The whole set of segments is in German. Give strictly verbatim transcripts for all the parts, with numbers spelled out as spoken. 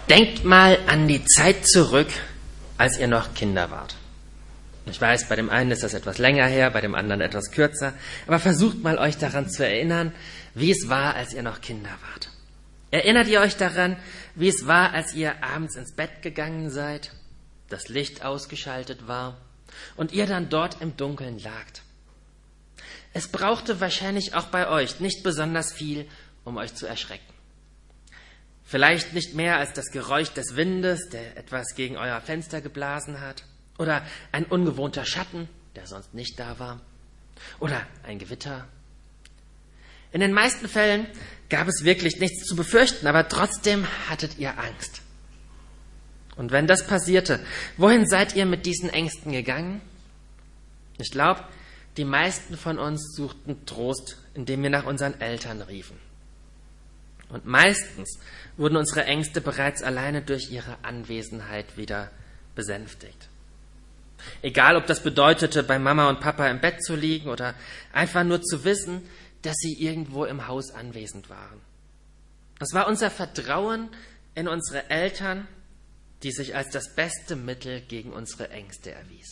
Denkt mal an die Zeit zurück, als ihr noch Kinder wart. Ich weiß, bei dem einen ist das etwas länger her, bei dem anderen etwas kürzer, aber versucht mal euch daran zu erinnern, wie es war, als ihr noch Kinder wart. Erinnert ihr euch daran, wie es war, als ihr abends ins Bett gegangen seid, das Licht ausgeschaltet war und ihr dann dort im Dunkeln lagt? Es brauchte wahrscheinlich auch bei euch nicht besonders viel, um euch zu erschrecken. Vielleicht nicht mehr als das Geräusch des Windes, der etwas gegen euer Fenster geblasen hat, oder ein ungewohnter Schatten, der sonst nicht da war, oder ein Gewitter. In den meisten Fällen gab es wirklich nichts zu befürchten, aber trotzdem hattet ihr Angst. Und wenn das passierte, wohin seid ihr mit diesen Ängsten gegangen? Ich glaube, die meisten von uns suchten Trost, indem wir nach unseren Eltern riefen. Und meistens wurden unsere Ängste bereits alleine durch ihre Anwesenheit wieder besänftigt. Egal, ob das bedeutete, bei Mama und Papa im Bett zu liegen oder einfach nur zu wissen, dass sie irgendwo im Haus anwesend waren. Das war unser Vertrauen in unsere Eltern, die sich als das beste Mittel gegen unsere Ängste erwies.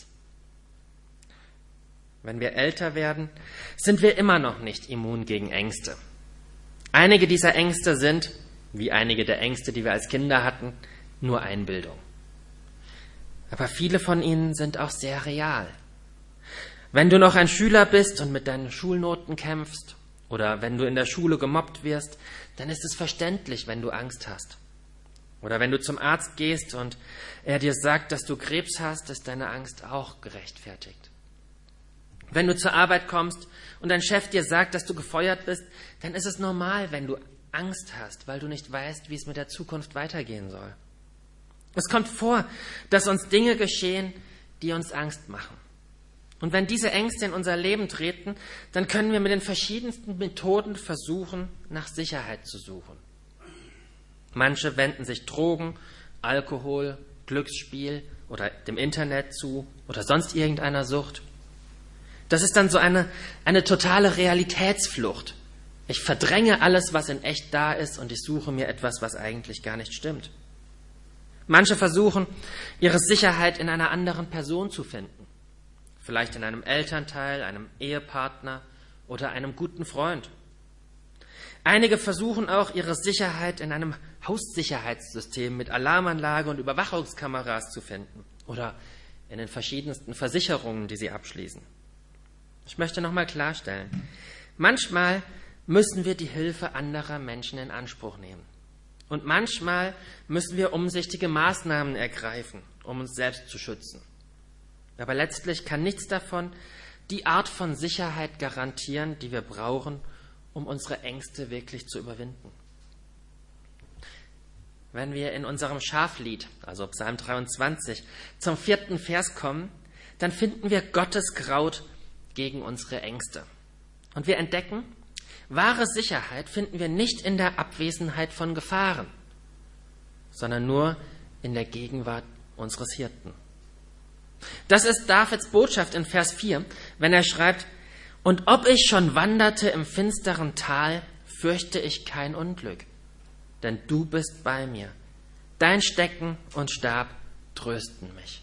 Wenn wir älter werden, sind wir immer noch nicht immun gegen Ängste. Einige dieser Ängste sind, wie einige der Ängste, die wir als Kinder hatten, nur Einbildung. Aber viele von ihnen sind auch sehr real. Wenn du noch ein Schüler bist und mit deinen Schulnoten kämpfst oder wenn du in der Schule gemobbt wirst, dann ist es verständlich, wenn du Angst hast. Oder wenn du zum Arzt gehst und er dir sagt, dass du Krebs hast, ist deine Angst auch gerechtfertigt. Wenn du zur Arbeit kommst und dein Chef dir sagt, dass du gefeuert bist, dann ist es normal, wenn du Angst hast, weil du nicht weißt, wie es mit der Zukunft weitergehen soll. Es kommt vor, dass uns Dinge geschehen, die uns Angst machen. Und wenn diese Ängste in unser Leben treten, dann können wir mit den verschiedensten Methoden versuchen, nach Sicherheit zu suchen. Manche wenden sich Drogen, Alkohol, Glücksspiel oder dem Internet zu oder sonst irgendeiner Sucht. Das ist dann so eine, eine totale Realitätsflucht. Ich verdränge alles, was in echt da ist, und ich suche mir etwas, was eigentlich gar nicht stimmt. Manche versuchen, ihre Sicherheit in einer anderen Person zu finden. Vielleicht in einem Elternteil, einem Ehepartner oder einem guten Freund. Einige versuchen auch, ihre Sicherheit in einem Haussicherheitssystem mit Alarmanlage und Überwachungskameras zu finden oder in den verschiedensten Versicherungen, die sie abschließen. Ich möchte nochmal klarstellen, manchmal müssen wir die Hilfe anderer Menschen in Anspruch nehmen. Und manchmal müssen wir umsichtige Maßnahmen ergreifen, um uns selbst zu schützen. Aber letztlich kann nichts davon die Art von Sicherheit garantieren, die wir brauchen, um unsere Ängste wirklich zu überwinden. Wenn wir in unserem Schaflied, also Psalm dreiundzwanzig, zum vierten Vers kommen, dann finden wir Gottes Kraut gegen unsere Ängste. Und wir entdecken, wahre Sicherheit finden wir nicht in der Abwesenheit von Gefahren, sondern nur in der Gegenwart unseres Hirten. Das ist Davids Botschaft in Vers vier, wenn er schreibt, und ob ich schon wanderte im finsteren Tal, fürchte ich kein Unglück, denn du bist bei mir. Dein Stecken und Stab trösten mich.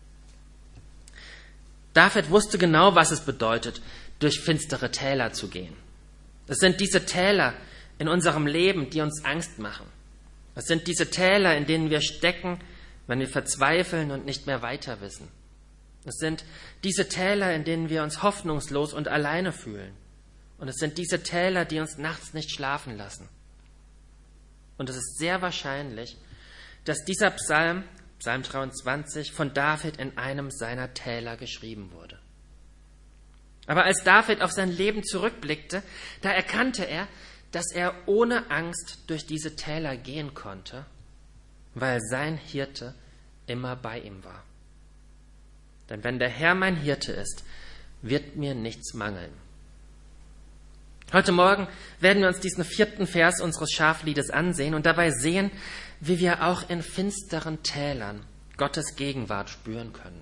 David wusste genau, was es bedeutet, durch finstere Täler zu gehen. Es sind diese Täler in unserem Leben, die uns Angst machen. Es sind diese Täler, in denen wir stecken, wenn wir verzweifeln und nicht mehr weiter wissen. Es sind diese Täler, in denen wir uns hoffnungslos und alleine fühlen. Und es sind diese Täler, die uns nachts nicht schlafen lassen. Und es ist sehr wahrscheinlich, dass dieser Psalm, Psalm dreiundzwanzig, von David in einem seiner Täler geschrieben wurde. Aber als David auf sein Leben zurückblickte, da erkannte er, dass er ohne Angst durch diese Täler gehen konnte, weil sein Hirte immer bei ihm war. Denn wenn der Herr mein Hirte ist, wird mir nichts mangeln. Heute Morgen werden wir uns diesen vierten Vers unseres Schafliedes ansehen und dabei sehen, wie wir auch in finsteren Tälern Gottes Gegenwart spüren können.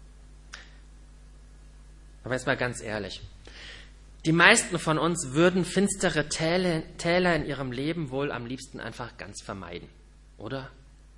Aber jetzt mal ganz ehrlich, die meisten von uns würden finstere Täler in ihrem Leben wohl am liebsten einfach ganz vermeiden, oder?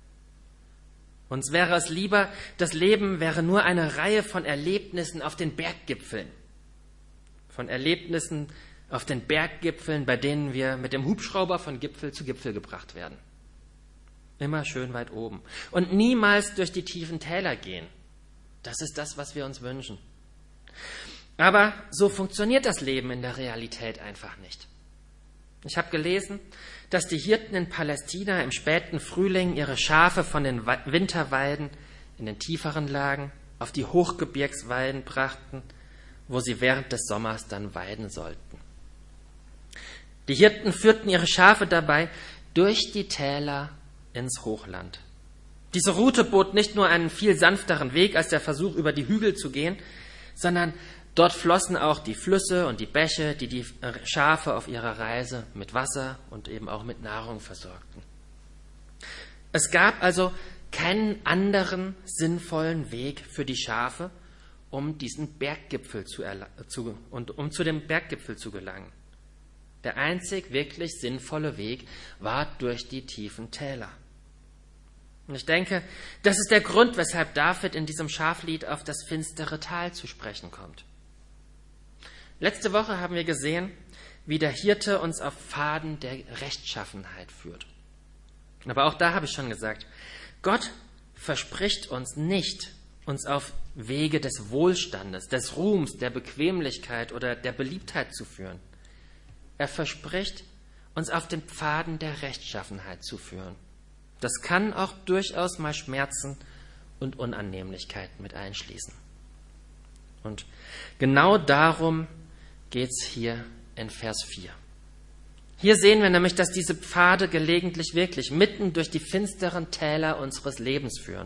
Uns wäre es lieber, das Leben wäre nur eine Reihe von Erlebnissen auf den Berggipfeln. Von Erlebnissen auf den Berggipfeln, bei denen wir mit dem Hubschrauber von Gipfel zu Gipfel gebracht werden. Immer schön weit oben. Und niemals durch die tiefen Täler gehen. Das ist das, was wir uns wünschen. Aber so funktioniert das Leben in der Realität einfach nicht. Ich habe gelesen, dass die Hirten in Palästina im späten Frühling ihre Schafe von den Winterweiden in den tieferen Lagen auf die Hochgebirgsweiden brachten, wo sie während des Sommers dann weiden sollten. Die Hirten führten ihre Schafe dabei durch die Täler ins Hochland. Diese Route bot nicht nur einen viel sanfteren Weg als der Versuch, über die Hügel zu gehen, sondern dort flossen auch die Flüsse und die Bäche, die die Schafe auf ihrer Reise mit Wasser und eben auch mit Nahrung versorgten. Es gab also keinen anderen sinnvollen Weg für die Schafe, um diesen Berggipfel zu, erla- zu und um zu dem Berggipfel zu gelangen. Der einzig wirklich sinnvolle Weg war durch die tiefen Täler. Und ich denke, das ist der Grund, weshalb David in diesem Schaflied auf das finstere Tal zu sprechen kommt. Letzte Woche haben wir gesehen, wie der Hirte uns auf Pfaden der Rechtschaffenheit führt. Aber auch da habe ich schon gesagt, Gott verspricht uns nicht, uns auf Wege des Wohlstandes, des Ruhms, der Bequemlichkeit oder der Beliebtheit zu führen. Er verspricht, uns auf den Pfaden der Rechtschaffenheit zu führen. Das kann auch durchaus mal Schmerzen und Unannehmlichkeiten mit einschließen. Und genau darum geht es hier in Vers vier. Hier sehen wir nämlich, dass diese Pfade gelegentlich wirklich mitten durch die finsteren Täler unseres Lebens führen.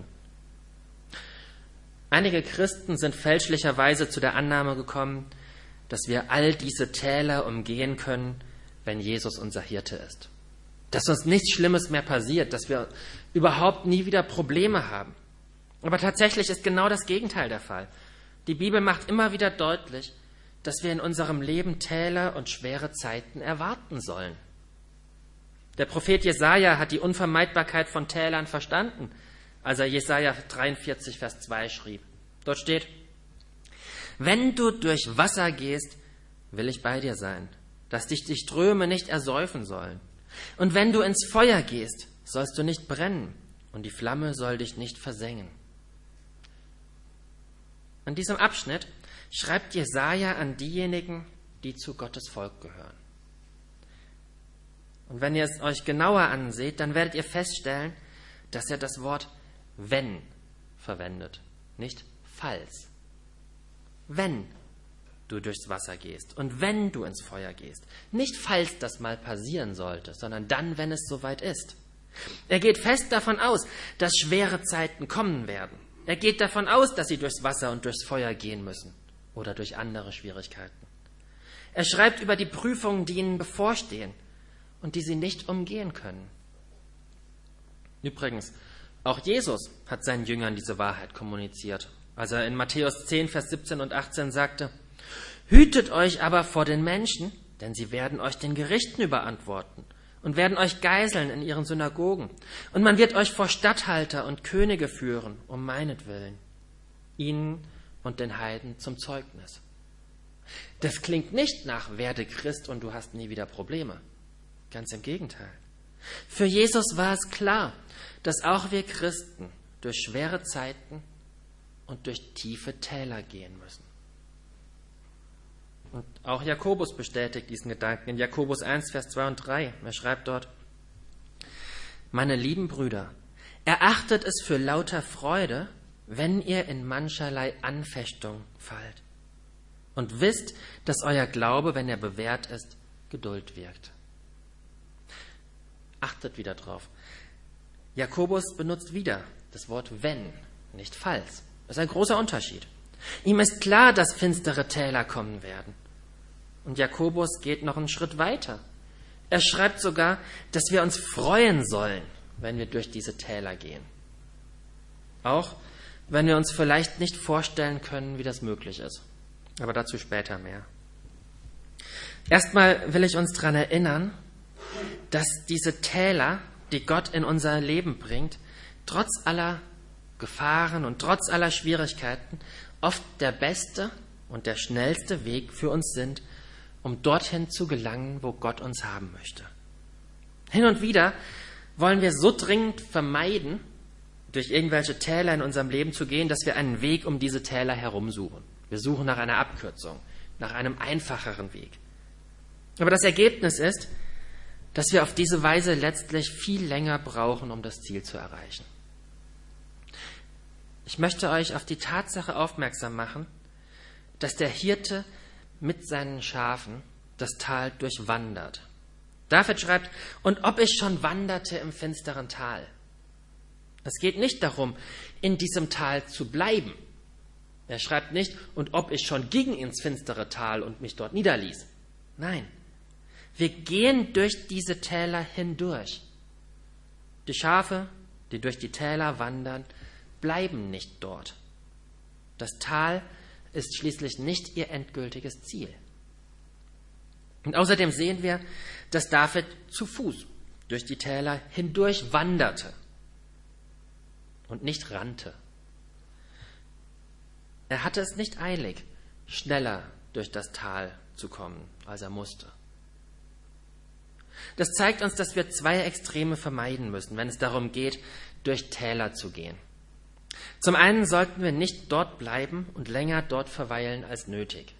Einige Christen sind fälschlicherweise zu der Annahme gekommen, dass wir all diese Täler umgehen können, wenn Jesus unser Hirte ist. Dass uns nichts Schlimmes mehr passiert, dass wir überhaupt nie wieder Probleme haben. Aber tatsächlich ist genau das Gegenteil der Fall. Die Bibel macht immer wieder deutlich, dass wir in unserem Leben Täler und schwere Zeiten erwarten sollen. Der Prophet Jesaja hat die Unvermeidbarkeit von Tälern verstanden, als er Jesaja dreiundvierzig, Vers zwei schrieb. Dort steht: Wenn du durch Wasser gehst, will ich bei dir sein, dass dich die Ströme nicht ersäufen sollen. Und wenn du ins Feuer gehst, sollst du nicht brennen, und die Flamme soll dich nicht versengen. In diesem Abschnitt schreibt Jesaja an diejenigen, die zu Gottes Volk gehören. Und wenn ihr es euch genauer anseht, dann werdet ihr feststellen, dass er das Wort wenn verwendet, nicht falls. Wenn du durchs Wasser gehst und wenn du ins Feuer gehst. Nicht falls das mal passieren sollte, sondern dann, wenn es soweit ist. Er geht fest davon aus, dass schwere Zeiten kommen werden. Er geht davon aus, dass sie durchs Wasser und durchs Feuer gehen müssen oder durch andere Schwierigkeiten. Er schreibt über die Prüfungen, die ihnen bevorstehen und die sie nicht umgehen können. Übrigens, auch Jesus hat seinen Jüngern diese Wahrheit kommuniziert, als er in Matthäus zehn, Vers siebzehn und achtzehn sagte: Hütet euch aber vor den Menschen, denn sie werden euch den Gerichten überantworten und werden euch geißeln in ihren Synagogen. Und man wird euch vor Statthalter und Könige führen, um meinetwillen, ihnen und den Heiden zum Zeugnis. Das klingt nicht nach werde Christ und du hast nie wieder Probleme. Ganz im Gegenteil. Für Jesus war es klar, dass auch wir Christen durch schwere Zeiten und durch tiefe Täler gehen müssen. Und auch Jakobus bestätigt diesen Gedanken in Jakobus eins, Vers zwei und drei. Er schreibt dort: Meine lieben Brüder, erachtet es für lauter Freude, wenn ihr in mancherlei Anfechtung fallt. Und wisst, dass euer Glaube, wenn er bewährt ist, Geduld wirkt. Achtet wieder drauf. Jakobus benutzt wieder das Wort wenn, nicht falls. Das ist ein großer Unterschied. Ihm ist klar, dass finstere Täler kommen werden. Und Jakobus geht noch einen Schritt weiter. Er schreibt sogar, dass wir uns freuen sollen, wenn wir durch diese Täler gehen. Auch wenn wir uns vielleicht nicht vorstellen können, wie das möglich ist. Aber dazu später mehr. Erstmal will ich uns daran erinnern, dass diese Täler, die Gott in unser Leben bringt, trotz aller Gefahren und trotz aller Schwierigkeiten oft der beste und der schnellste Weg für uns sind, um dorthin zu gelangen, wo Gott uns haben möchte. Hin und wieder wollen wir so dringend vermeiden, durch irgendwelche Täler in unserem Leben zu gehen, dass wir einen Weg um diese Täler herumsuchen. Wir suchen nach einer Abkürzung, nach einem einfacheren Weg. Aber das Ergebnis ist, dass wir auf diese Weise letztlich viel länger brauchen, um das Ziel zu erreichen. Ich möchte euch auf die Tatsache aufmerksam machen, dass der Hirte mit seinen Schafen das Tal durchwandert. David schreibt, und ob ich schon wanderte im finsteren Tal. Es geht nicht darum, in diesem Tal zu bleiben. Er schreibt nicht, und ob ich schon ging ins finstere Tal und mich dort niederließ. Nein, wir gehen durch diese Täler hindurch. Die Schafe, die durch die Täler wandern, bleiben nicht dort. Das Tal ist schließlich nicht ihr endgültiges Ziel. Und außerdem sehen wir, dass David zu Fuß durch die Täler hindurch wanderte und nicht rannte. Er hatte es nicht eilig, schneller durch das Tal zu kommen, als er musste. Das zeigt uns, dass wir zwei Extreme vermeiden müssen, wenn es darum geht, durch Täler zu gehen. Zum einen sollten wir nicht dort bleiben und länger dort verweilen als nötig.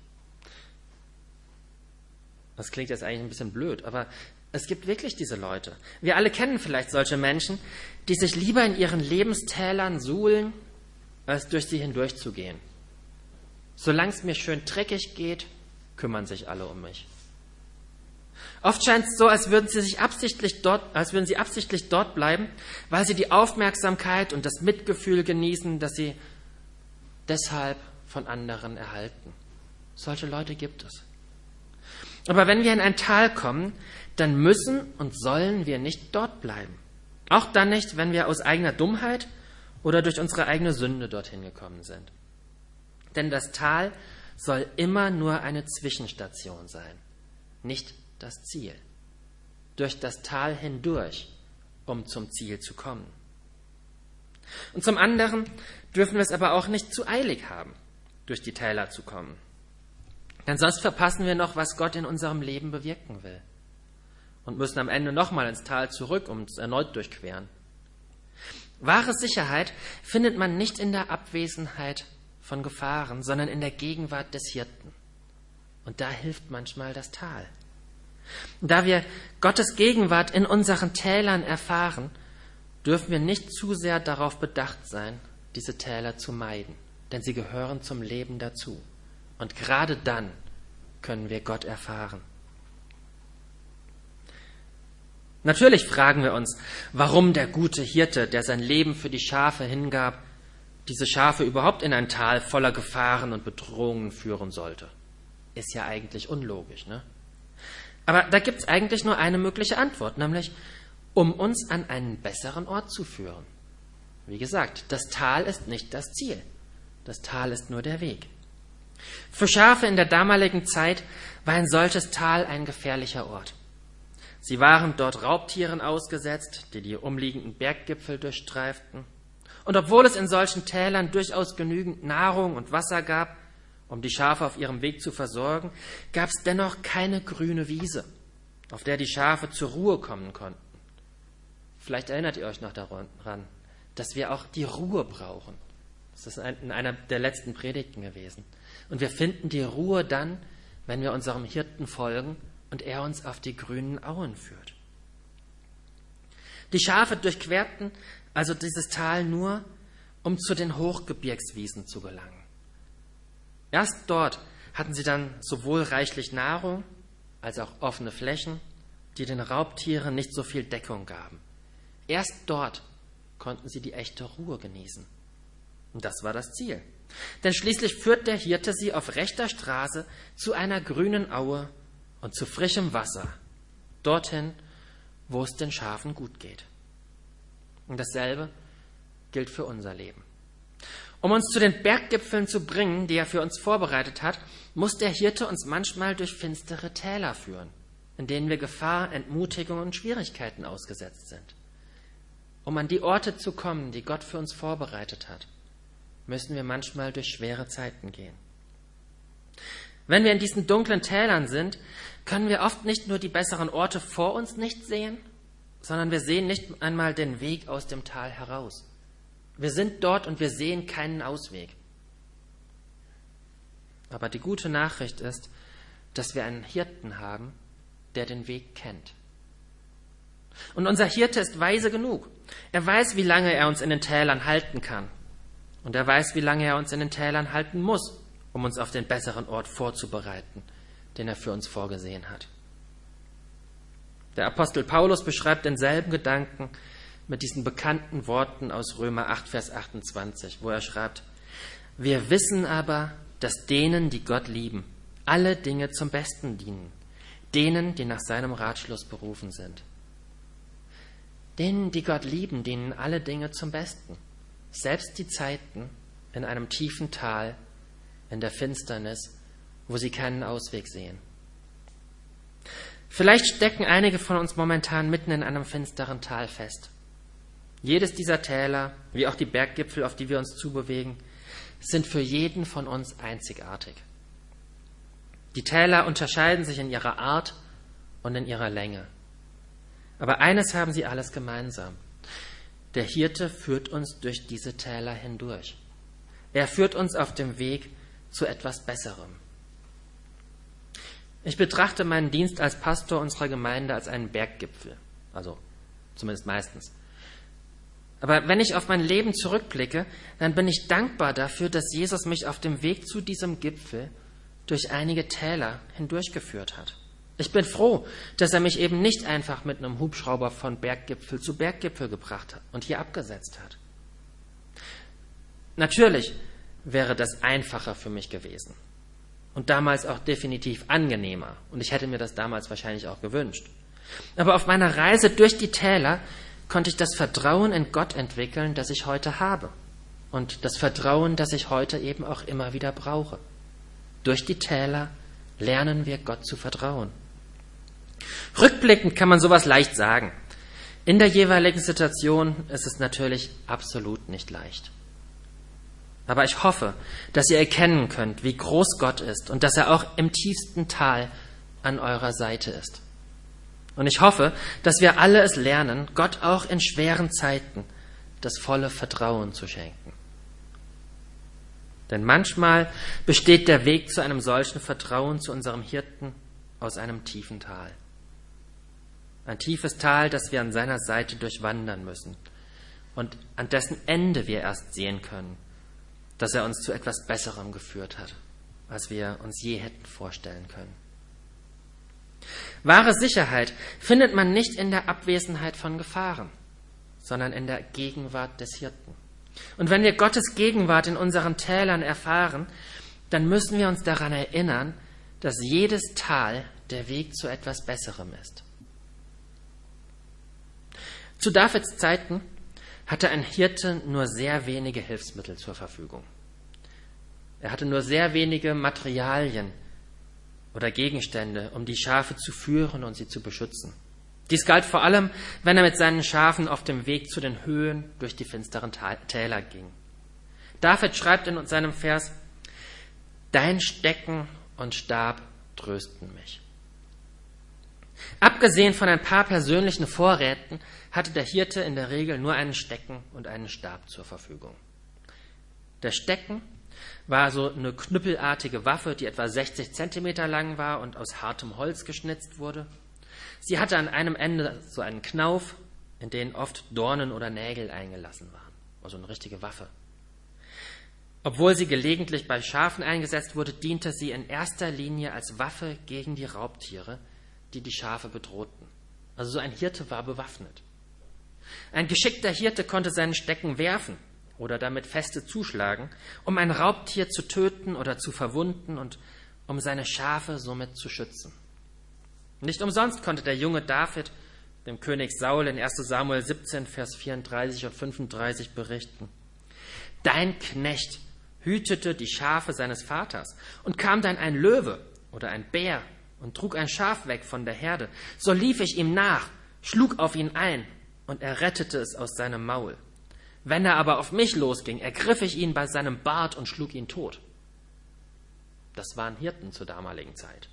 Das klingt jetzt eigentlich ein bisschen blöd, aber es gibt wirklich diese Leute. Wir alle kennen vielleicht solche Menschen, die sich lieber in ihren Lebenstälern suhlen, als durch sie hindurchzugehen. Solange es mir schön dreckig geht, kümmern sich alle um mich. Oft scheint es so, als würden sie sich absichtlich dort, als würden sie absichtlich dort bleiben, weil sie die Aufmerksamkeit und das Mitgefühl genießen, das sie deshalb von anderen erhalten. Solche Leute gibt es. Aber wenn wir in ein Tal kommen, dann müssen und sollen wir nicht dort bleiben. Auch dann nicht, wenn wir aus eigener Dummheit oder durch unsere eigene Sünde dorthin gekommen sind. Denn das Tal soll immer nur eine Zwischenstation sein, nicht das Ziel. Durch das Tal hindurch, um zum Ziel zu kommen. Und zum anderen dürfen wir es aber auch nicht zu eilig haben, durch die Täler zu kommen. Denn sonst verpassen wir noch, was Gott in unserem Leben bewirken will. Und müssen am Ende nochmal ins Tal zurück und es erneut durchqueren. Wahre Sicherheit findet man nicht in der Abwesenheit von Gefahren, sondern in der Gegenwart des Hirten. Und da hilft manchmal das Tal. Und da wir Gottes Gegenwart in unseren Tälern erfahren, dürfen wir nicht zu sehr darauf bedacht sein, diese Täler zu meiden, denn sie gehören zum Leben dazu. Und gerade dann können wir Gott erfahren. Natürlich fragen wir uns, warum der gute Hirte, der sein Leben für die Schafe hingab, diese Schafe überhaupt in ein Tal voller Gefahren und Bedrohungen führen sollte. Ist ja eigentlich unlogisch, ne? Aber da gibt es eigentlich nur eine mögliche Antwort, nämlich um uns an einen besseren Ort zu führen. Wie gesagt, das Tal ist nicht das Ziel. Das Tal ist nur der Weg. Für Schafe in der damaligen Zeit war ein solches Tal ein gefährlicher Ort. Sie waren dort Raubtieren ausgesetzt, die die umliegenden Berggipfel durchstreiften. Und obwohl es in solchen Tälern durchaus genügend Nahrung und Wasser gab, um die Schafe auf ihrem Weg zu versorgen, gab es dennoch keine grüne Wiese, auf der die Schafe zur Ruhe kommen konnten. Vielleicht erinnert ihr euch noch daran, dass wir auch die Ruhe brauchen. Das ist in einer der letzten Predigten gewesen. Und wir finden die Ruhe dann, wenn wir unserem Hirten folgen und er uns auf die grünen Auen führt. Die Schafe durchquerten also dieses Tal nur, um zu den Hochgebirgswiesen zu gelangen. Erst dort hatten sie dann sowohl reichlich Nahrung als auch offene Flächen, die den Raubtieren nicht so viel Deckung gaben. Erst dort konnten sie die echte Ruhe genießen. Und das war das Ziel. Denn schließlich führt der Hirte sie auf rechter Straße zu einer grünen Aue und zu frischem Wasser, dorthin, wo es den Schafen gut geht. Und dasselbe gilt für unser Leben. Um uns zu den Berggipfeln zu bringen, die er für uns vorbereitet hat, muss der Hirte uns manchmal durch finstere Täler führen, in denen wir Gefahr, Entmutigung und Schwierigkeiten ausgesetzt sind. Um an die Orte zu kommen, die Gott für uns vorbereitet hat, müssen wir manchmal durch schwere Zeiten gehen. Wenn wir in diesen dunklen Tälern sind, können wir oft nicht nur die besseren Orte vor uns nicht sehen, sondern wir sehen nicht einmal den Weg aus dem Tal heraus. Wir sind dort und wir sehen keinen Ausweg. Aber die gute Nachricht ist, dass wir einen Hirten haben, der den Weg kennt. Und unser Hirte ist weise genug. Er weiß, wie lange er uns in den Tälern halten kann. Und er weiß, wie lange er uns in den Tälern halten muss, um uns auf den besseren Ort vorzubereiten, den er für uns vorgesehen hat. Der Apostel Paulus beschreibt denselben Gedanken mit diesen bekannten Worten aus Römer acht, Vers achtundzwanzig, wo er schreibt: Wir wissen aber, dass denen, die Gott lieben, alle Dinge zum Besten dienen, denen, die nach seinem Ratschluss berufen sind. Denen, die Gott lieben, dienen alle Dinge zum Besten, selbst die Zeiten in einem tiefen Tal, in der Finsternis, wo sie keinen Ausweg sehen. Vielleicht stecken einige von uns momentan mitten in einem finsteren Tal fest. Jedes dieser Täler, wie auch die Berggipfel, auf die wir uns zubewegen, sind für jeden von uns einzigartig. Die Täler unterscheiden sich in ihrer Art und in ihrer Länge. Aber eines haben sie alles gemeinsam. Der Hirte führt uns durch diese Täler hindurch. Er führt uns auf dem Weg zu etwas Besserem. Ich betrachte meinen Dienst als Pastor unserer Gemeinde als einen Berggipfel, also zumindest meistens. Aber wenn ich auf mein Leben zurückblicke, dann bin ich dankbar dafür, dass Jesus mich auf dem Weg zu diesem Gipfel durch einige Täler hindurchgeführt hat. Ich bin froh, dass er mich eben nicht einfach mit einem Hubschrauber von Berggipfel zu Berggipfel gebracht hat und hier abgesetzt hat. Natürlich wäre das einfacher für mich gewesen und damals auch definitiv angenehmer, und ich hätte mir das damals wahrscheinlich auch gewünscht. Aber auf meiner Reise durch die Täler konnte ich das Vertrauen in Gott entwickeln, das ich heute habe, und das Vertrauen, das ich heute eben auch immer wieder brauche. Durch die Täler lernen wir Gott zu vertrauen. Rückblickend kann man sowas leicht sagen. In der jeweiligen Situation ist es natürlich absolut nicht leicht. Aber ich hoffe, dass ihr erkennen könnt, wie groß Gott ist und dass er auch im tiefsten Tal an eurer Seite ist. Und ich hoffe, dass wir alle es lernen, Gott auch in schweren Zeiten das volle Vertrauen zu schenken. Denn manchmal besteht der Weg zu einem solchen Vertrauen zu unserem Hirten aus einem tiefen Tal. Ein tiefes Tal, das wir an seiner Seite durchwandern müssen und an dessen Ende wir erst sehen können, dass er uns zu etwas Besserem geführt hat, als wir uns je hätten vorstellen können. Wahre Sicherheit findet man nicht in der Abwesenheit von Gefahren, sondern in der Gegenwart des Hirten. Und wenn wir Gottes Gegenwart in unseren Tälern erfahren, dann müssen wir uns daran erinnern, dass jedes Tal der Weg zu etwas Besserem ist. Zu Davids Zeiten hatte ein Hirte nur sehr wenige Hilfsmittel zur Verfügung. Er hatte nur sehr wenige Materialien oder Gegenstände, um die Schafe zu führen und sie zu beschützen. Dies galt vor allem, wenn er mit seinen Schafen auf dem Weg zu den Höhen durch die finsteren Täler ging. David schreibt in seinem Vers: Dein Stecken und Stab trösten mich. Abgesehen von ein paar persönlichen Vorräten hatte der Hirte in der Regel nur einen Stecken und einen Stab zur Verfügung. Der Stecken war so eine knüppelartige Waffe, die etwa sechzig Zentimeter lang war und aus hartem Holz geschnitzt wurde. Sie hatte an einem Ende so einen Knauf, in den oft Dornen oder Nägel eingelassen waren, also eine richtige Waffe. Obwohl sie gelegentlich bei Schafen eingesetzt wurde, diente sie in erster Linie als Waffe gegen die Raubtiere, die die Schafe bedrohten. Also so ein Hirte war bewaffnet. Ein geschickter Hirte konnte seinen Stecken werfen oder damit feste zuschlagen, um ein Raubtier zu töten oder zu verwunden und um seine Schafe somit zu schützen. Nicht umsonst konnte der junge David dem König Saul in erster Samuel siebzehn, Vers vierunddreißig und fünfunddreißig berichten: Dein Knecht hütete die Schafe seines Vaters, und kam dann ein Löwe oder ein Bär und trug ein Schaf weg von der Herde. So lief ich ihm nach, schlug auf ihn ein und er rettete es aus seinem Maul. Wenn er aber auf mich losging, ergriff ich ihn bei seinem Bart und schlug ihn tot. Das waren Hirten zur damaligen Zeit.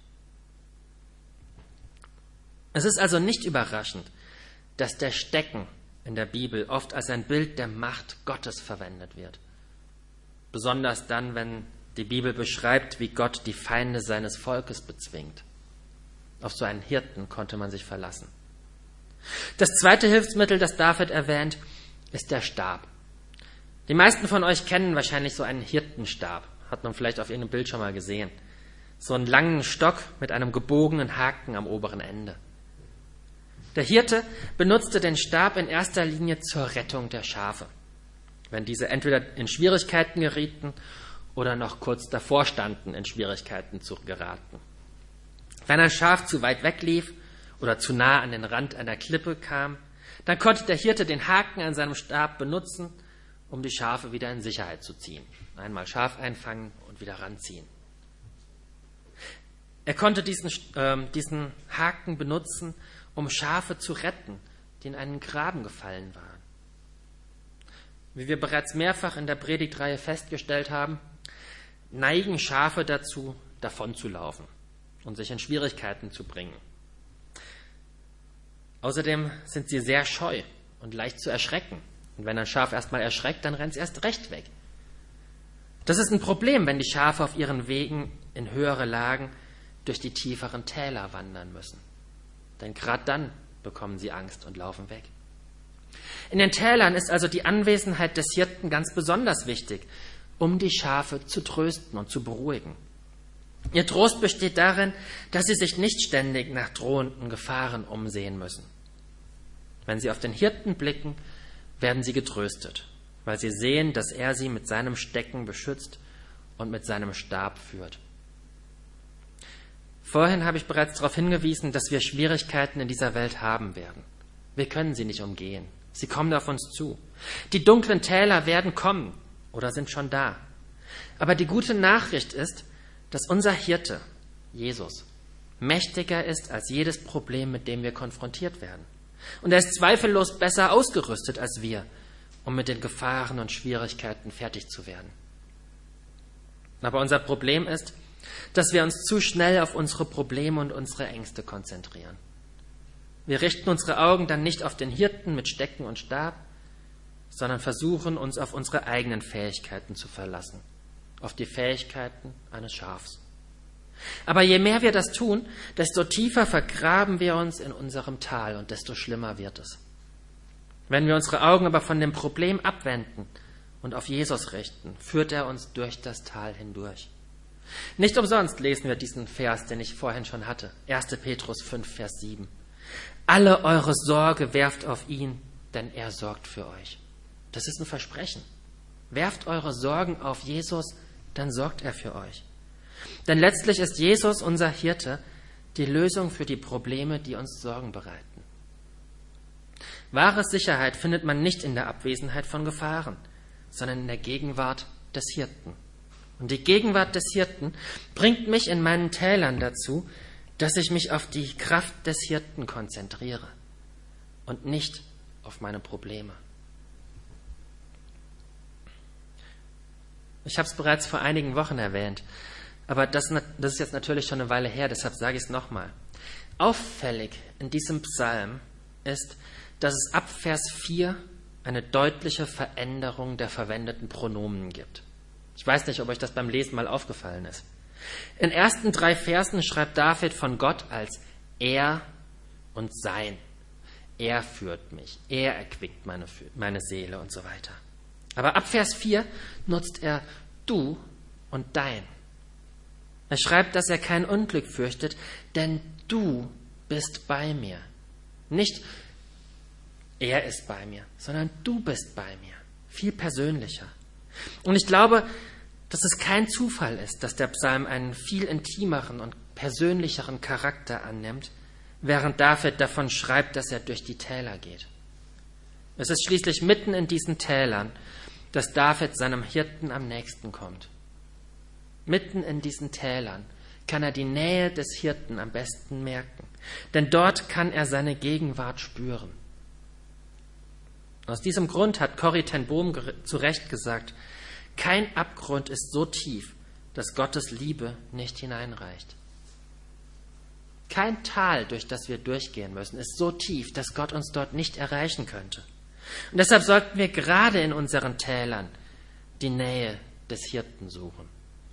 Es ist also nicht überraschend, dass der Stecken in der Bibel oft als ein Bild der Macht Gottes verwendet wird. Besonders dann, wenn die Bibel beschreibt, wie Gott die Feinde seines Volkes bezwingt. Auf so einen Hirten konnte man sich verlassen. Das zweite Hilfsmittel, das David erwähnt, ist der Stab. Die meisten von euch kennen wahrscheinlich so einen Hirtenstab. Hat man vielleicht auf irgendeinem Bild schon mal gesehen. So einen langen Stock mit einem gebogenen Haken am oberen Ende. Der Hirte benutzte den Stab in erster Linie zur Rettung der Schafe, wenn diese entweder in Schwierigkeiten gerieten oder noch kurz davor standen, in Schwierigkeiten zu geraten. Wenn ein Schaf zu weit weglief oder zu nah an den Rand einer Klippe kam, dann konnte der Hirte den Haken an seinem Stab benutzen, um die Schafe wieder in Sicherheit zu ziehen. Einmal Schaf einfangen und wieder ranziehen. Er konnte diesen, äh, diesen Haken benutzen, um Schafe zu retten, die in einen Graben gefallen waren. Wie wir bereits mehrfach in der Predigtreihe festgestellt haben, neigen Schafe dazu, davonzulaufen und sich in Schwierigkeiten zu bringen. Außerdem sind sie sehr scheu und leicht zu erschrecken. Und wenn ein Schaf erstmal erschreckt, dann rennt es erst recht weg. Das ist ein Problem, wenn die Schafe auf ihren Wegen in höhere Lagen durch die tieferen Täler wandern müssen. Denn gerade dann bekommen sie Angst und laufen weg. In den Tälern ist also die Anwesenheit des Hirten ganz besonders wichtig, um die Schafe zu trösten und zu beruhigen. Ihr Trost besteht darin, dass sie sich nicht ständig nach drohenden Gefahren umsehen müssen. Wenn sie auf den Hirten blicken, werden sie getröstet, weil sie sehen, dass er sie mit seinem Stecken beschützt und mit seinem Stab führt. Vorhin habe ich bereits darauf hingewiesen, dass wir Schwierigkeiten in dieser Welt haben werden. Wir können sie nicht umgehen. Sie kommen auf uns zu. Die dunklen Täler werden kommen oder sind schon da. Aber die gute Nachricht ist, dass unser Hirte, Jesus, mächtiger ist als jedes Problem, mit dem wir konfrontiert werden. Und er ist zweifellos besser ausgerüstet als wir, um mit den Gefahren und Schwierigkeiten fertig zu werden. Aber unser Problem ist, dass wir uns zu schnell auf unsere Probleme und unsere Ängste konzentrieren. Wir richten unsere Augen dann nicht auf den Hirten mit Stecken und Stab, sondern versuchen, uns auf unsere eigenen Fähigkeiten zu verlassen, auf die Fähigkeiten eines Schafs. Aber je mehr wir das tun, desto tiefer vergraben wir uns in unserem Tal und desto schlimmer wird es. Wenn wir unsere Augen aber von dem Problem abwenden und auf Jesus richten, führt er uns durch das Tal hindurch. Nicht umsonst lesen wir diesen Vers, den ich vorhin schon hatte. erster Petrus fünf, Vers sieben. Alle eure Sorge werft auf ihn, denn er sorgt für euch. Das ist ein Versprechen. Werft eure Sorgen auf Jesus, dann sorgt er für euch. Denn letztlich ist Jesus, unser Hirte, die Lösung für die Probleme, die uns Sorgen bereiten. Wahre Sicherheit findet man nicht in der Abwesenheit von Gefahren, sondern in der Gegenwart des Hirten. Und die Gegenwart des Hirten bringt mich in meinen Tälern dazu, dass ich mich auf die Kraft des Hirten konzentriere und nicht auf meine Probleme. Ich habe es bereits vor einigen Wochen erwähnt, aber das, das ist jetzt natürlich schon eine Weile her, deshalb sage ich es nochmal. Auffällig in diesem Psalm ist, dass es ab Vers vier eine deutliche Veränderung der verwendeten Pronomen gibt. Ich weiß nicht, ob euch das beim Lesen mal aufgefallen ist. In den ersten drei Versen schreibt David von Gott als er und sein. Er führt mich, er erquickt meine, meine Seele und so weiter. Aber ab Vers vier nutzt er du und dein. Er schreibt, dass er kein Unglück fürchtet, denn du bist bei mir. Nicht er ist bei mir, sondern du bist bei mir. Viel persönlicher. Und ich glaube, dass es kein Zufall ist, dass der Psalm einen viel intimeren und persönlicheren Charakter annimmt, während David davon schreibt, dass er durch die Täler geht. Es ist schließlich mitten in diesen Tälern, dass David seinem Hirten am nächsten kommt. Mitten in diesen Tälern kann er die Nähe des Hirten am besten merken, denn dort kann er seine Gegenwart spüren. Aus diesem Grund hat Corrie ten Boom zu Recht gesagt, kein Abgrund ist so tief, dass Gottes Liebe nicht hineinreicht. Kein Tal, durch das wir durchgehen müssen, ist so tief, dass Gott uns dort nicht erreichen könnte. Und deshalb sollten wir gerade in unseren Tälern die Nähe des Hirten suchen.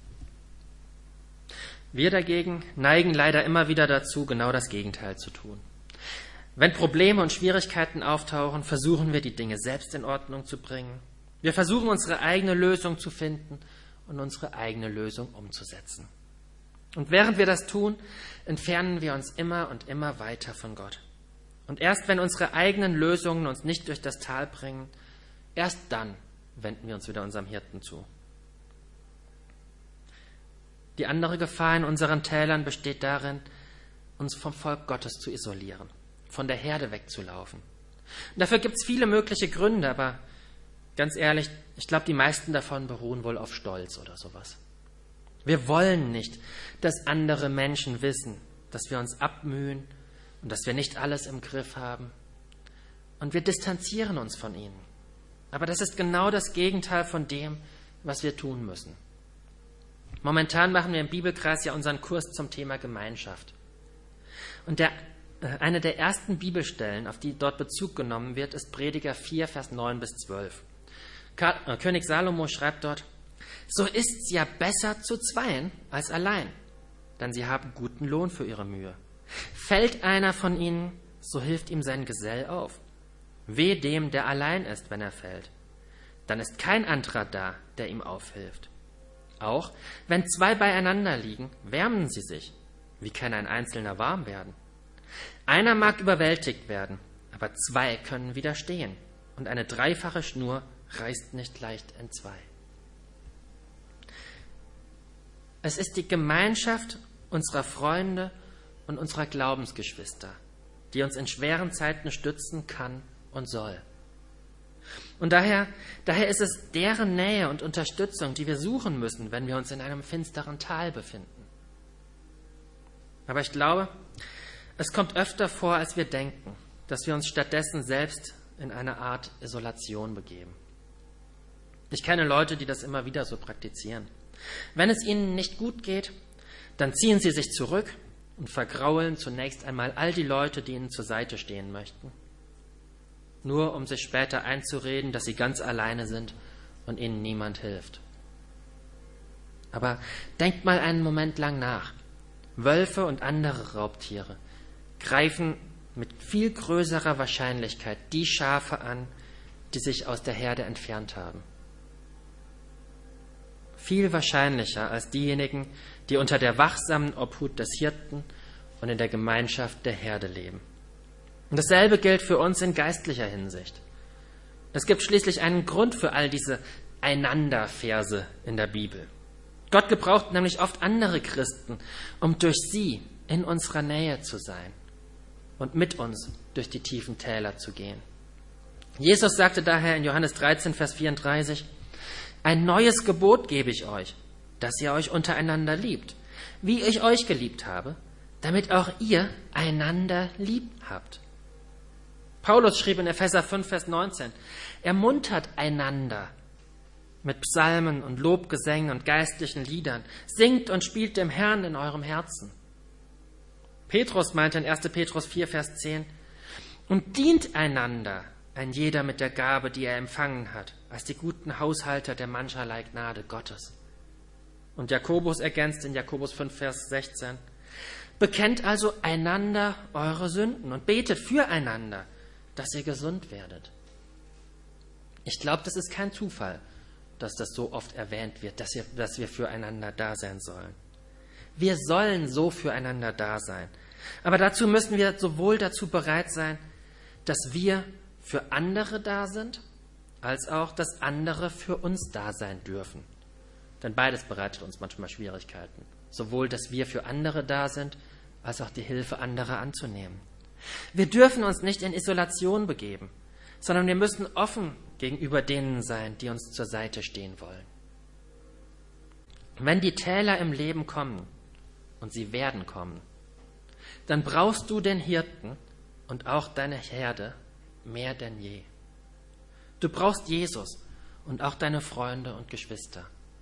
Wir dagegen neigen leider immer wieder dazu, genau das Gegenteil zu tun. Wenn Probleme und Schwierigkeiten auftauchen, versuchen wir, die Dinge selbst in Ordnung zu bringen. Wir versuchen, unsere eigene Lösung zu finden und unsere eigene Lösung umzusetzen. Und während wir das tun, entfernen wir uns immer und immer weiter von Gott. Und erst wenn unsere eigenen Lösungen uns nicht durch das Tal bringen, erst dann wenden wir uns wieder unserem Hirten zu. Die andere Gefahr in unseren Tälern besteht darin, uns vom Volk Gottes zu isolieren, von der Herde wegzulaufen. Und dafür gibt es viele mögliche Gründe, aber ganz ehrlich, ich glaube, die meisten davon beruhen wohl auf Stolz oder sowas. Wir wollen nicht, dass andere Menschen wissen, dass wir uns abmühen und dass wir nicht alles im Griff haben. Und wir distanzieren uns von ihnen. Aber das ist genau das Gegenteil von dem, was wir tun müssen. Momentan machen wir im Bibelkreis ja unseren Kurs zum Thema Gemeinschaft. Und der, äh, eine der ersten Bibelstellen, auf die dort Bezug genommen wird, ist Prediger vier, Vers neun bis zwölf. Ka- äh, König Salomo schreibt dort, so ist's ja besser zu zweien als allein, denn sie haben guten Lohn für ihre Mühe. Fällt einer von ihnen, so hilft ihm sein Gesell auf. Weh dem, der allein ist, wenn er fällt. Dann ist kein anderer da, der ihm aufhilft. Auch wenn zwei beieinander liegen, wärmen sie sich. Wie kann ein Einzelner warm werden? Einer mag überwältigt werden, aber zwei können widerstehen. Und eine dreifache Schnur reißt nicht leicht entzwei. Es ist die Gemeinschaft unserer Freunde und unserer Glaubensgeschwister, die uns in schweren Zeiten stützen kann und soll. Und daher, daher ist es deren Nähe und Unterstützung, die wir suchen müssen, wenn wir uns in einem finsteren Tal befinden. Aber ich glaube, es kommt öfter vor, als wir denken, dass wir uns stattdessen selbst in eine Art Isolation begeben. Ich kenne Leute, die das immer wieder so praktizieren. Wenn es ihnen nicht gut geht, dann ziehen sie sich zurück und vergraulen zunächst einmal all die Leute, die ihnen zur Seite stehen möchten. Nur um sich später einzureden, dass sie ganz alleine sind und ihnen niemand hilft. Aber denkt mal einen Moment lang nach. Wölfe und andere Raubtiere greifen mit viel größerer Wahrscheinlichkeit die Schafe an, die sich aus der Herde entfernt haben. Viel wahrscheinlicher als diejenigen, die unter der wachsamen Obhut des Hirten und in der Gemeinschaft der Herde leben. Und dasselbe gilt für uns in geistlicher Hinsicht. Es gibt schließlich einen Grund für all diese Einander-Verse in der Bibel. Gott gebraucht nämlich oft andere Christen, um durch sie in unserer Nähe zu sein und mit uns durch die tiefen Täler zu gehen. Jesus sagte daher in Johannes dreizehn, Vers vierunddreißig, ein neues Gebot gebe ich euch, dass ihr euch untereinander liebt, wie ich euch geliebt habe, damit auch ihr einander lieb habt. Paulus schrieb in Epheser fünf, Vers neunzehn, ermuntert einander mit Psalmen und Lobgesängen und geistlichen Liedern, singt und spielt dem Herrn in eurem Herzen. Petrus meinte in erster Petrus vier, Vers zehn, und dient einander, ein jeder mit der Gabe, die er empfangen hat, als die guten Haushalter der mancherlei Gnade Gottes. Und Jakobus ergänzt in Jakobus fünf, Vers sechzehn, bekennt also einander eure Sünden und betet füreinander, dass ihr gesund werdet. Ich glaube, das ist kein Zufall, dass das so oft erwähnt wird, dass wir, dass wir füreinander da sein sollen. Wir sollen so füreinander da sein. Aber dazu müssen wir sowohl dazu bereit sein, dass wir für andere da sind, als auch, dass andere für uns da sein dürfen. Denn beides bereitet uns manchmal Schwierigkeiten. Sowohl, dass wir für andere da sind, als auch die Hilfe anderer anzunehmen. Wir dürfen uns nicht in Isolation begeben, sondern wir müssen offen gegenüber denen sein, die uns zur Seite stehen wollen. Wenn die Täler im Leben kommen, und sie werden kommen, dann brauchst du den Hirten und auch deine Herde mehr denn je. Du brauchst Jesus und auch deine Freunde und Geschwister.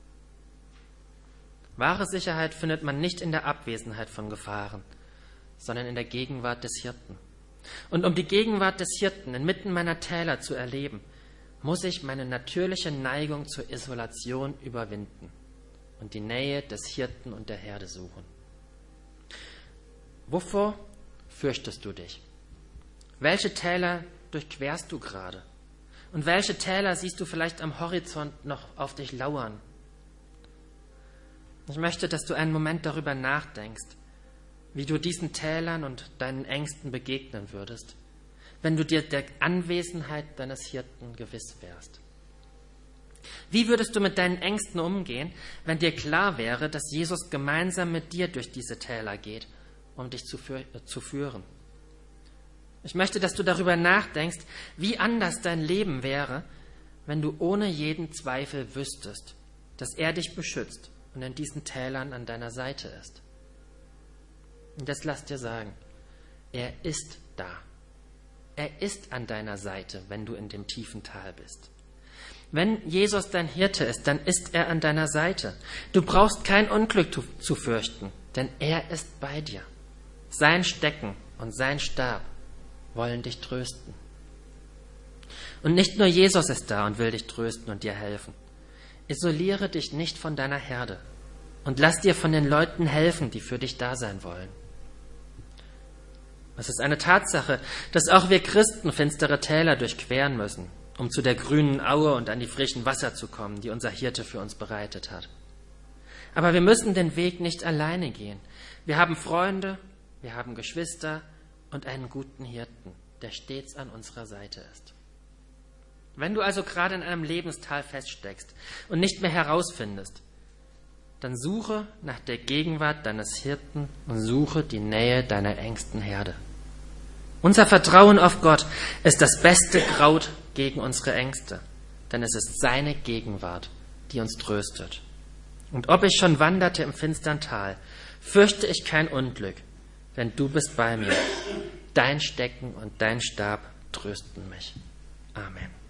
Wahre Sicherheit findet man nicht in der Abwesenheit von Gefahren, sondern in der Gegenwart des Hirten. Und um die Gegenwart des Hirten inmitten meiner Täler zu erleben, muss ich meine natürliche Neigung zur Isolation überwinden und die Nähe des Hirten und der Herde suchen. Wovor fürchtest du dich? Welche Täler durchquerst du gerade? Und welche Täler siehst du vielleicht am Horizont noch auf dich lauern? Ich möchte, dass du einen Moment darüber nachdenkst, wie du diesen Tälern und deinen Ängsten begegnen würdest, wenn du dir der Anwesenheit deines Hirten gewiss wärst. Wie würdest du mit deinen Ängsten umgehen, wenn dir klar wäre, dass Jesus gemeinsam mit dir durch diese Täler geht, um dich zu, für, äh, zu führen? Ich möchte, dass du darüber nachdenkst, wie anders dein Leben wäre, wenn du ohne jeden Zweifel wüsstest, dass er dich beschützt und in diesen Tälern an deiner Seite ist. Und das lass dir sagen, er ist da. Er ist an deiner Seite, wenn du in dem tiefen Tal bist. Wenn Jesus dein Hirte ist, dann ist er an deiner Seite. Du brauchst kein Unglück zu, zu fürchten, denn er ist bei dir. Sein Stecken und sein Stab wollen dich trösten. Und nicht nur Jesus ist da und will dich trösten und dir helfen. Isoliere dich nicht von deiner Herde und lass dir von den Leuten helfen, die für dich da sein wollen. Es ist eine Tatsache, dass auch wir Christen finstere Täler durchqueren müssen, um zu der grünen Aue und an die frischen Wasser zu kommen, die unser Hirte für uns bereitet hat. Aber wir müssen den Weg nicht alleine gehen. Wir haben Freunde, wir haben Geschwister und einen guten Hirten, der stets an unserer Seite ist. Wenn du also gerade in einem Lebenstal feststeckst und nicht mehr herausfindest, dann suche nach der Gegenwart deines Hirten und suche die Nähe deiner engsten Herde. Unser Vertrauen auf Gott ist das beste Kraut gegen unsere Ängste, denn es ist seine Gegenwart, die uns tröstet. Und ob ich schon wanderte im finstern Tal, fürchte ich kein Unglück, denn du bist bei mir. Dein Stecken und dein Stab trösten mich. Amen.